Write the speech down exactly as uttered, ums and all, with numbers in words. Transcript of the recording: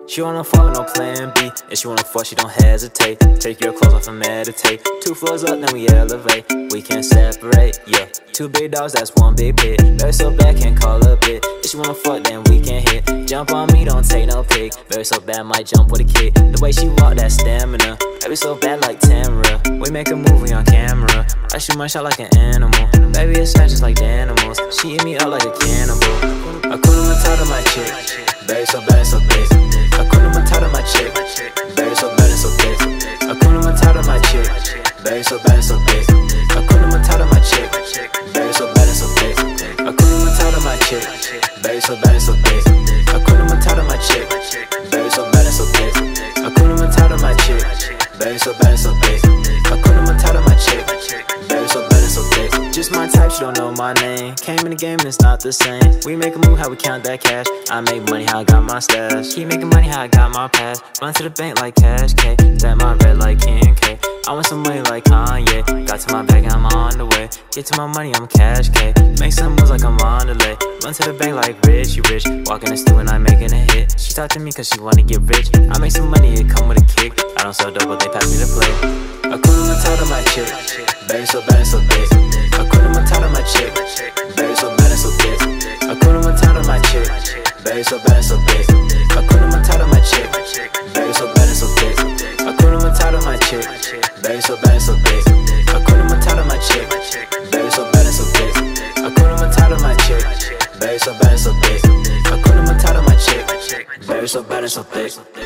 She wanna fuck with no plan B. If she wanna fuck, she don't hesitate. Take your clothes off and meditate. Two floors up, then we elevate. We can't separate, yeah. Two big dogs, that's one big pit. Very so bad, can't call a bit. If she wanna fuck, then we can hit. Jump on me, don't take no pic. Very so bad, might jump with a kick. The way she walk, that stamina. Baby so bad like Tamara. We make a movie on camera. I shoot my shot like an animal. Baby, it's not just like the animals. She eat me up like a cannibal. Hakuna Matata, my chick. Baby so bad, so thick. Hakuna Matata, my chick. Baby so bad and so thick. Hakuna Matata, my chick. Baby so bad and so thick. Hakuna Matata, my chick. Baby so bad and so thick. Hakuna Matata, my chick. Baby so bad and so thick. Hakuna Matata, my chick. Baby so bad and so thick. Hakuna Matata, my chick. Baby so bad and so thick. Hakuna Matata, my chick. Baby so bad and so thick. Just my type, she don't know my name. Came in the game and it's not the same. We make a move, how we count that cash. I make money, how I got my stash. Keep making money, how I got my pass. Run to the bank like Cash K. Set my red like Kim K. I want some money like Kanye. Got to my bag, I'm on the way. Get to my money, I'm Cash K. Make some moves like I'm on delay. Run to the bank like Richie Rich. Walk in the stew and I'm making a hit. She talk to me cause she wanna get rich. I make some money, it come with a kick. I don't sell dope, but they pass me the play. Hakuna Matata, my chick. Baby so bad and so thick. Hakuna Matata, my chick. Baby so bad and so thick. Hakuna Matata, my chick. Baby so bad and so thick. Hakuna Matata, my chick. Baby so bad and so thick. Hakuna Matata, my chick. Baby so bad and so thick. Hakuna Matata, my chick. Baby so bad and so thick. Hakuna Matata, my chick. Baby so bad and so thick. Hakuna Matata, my chick. Baby so bad and so thick.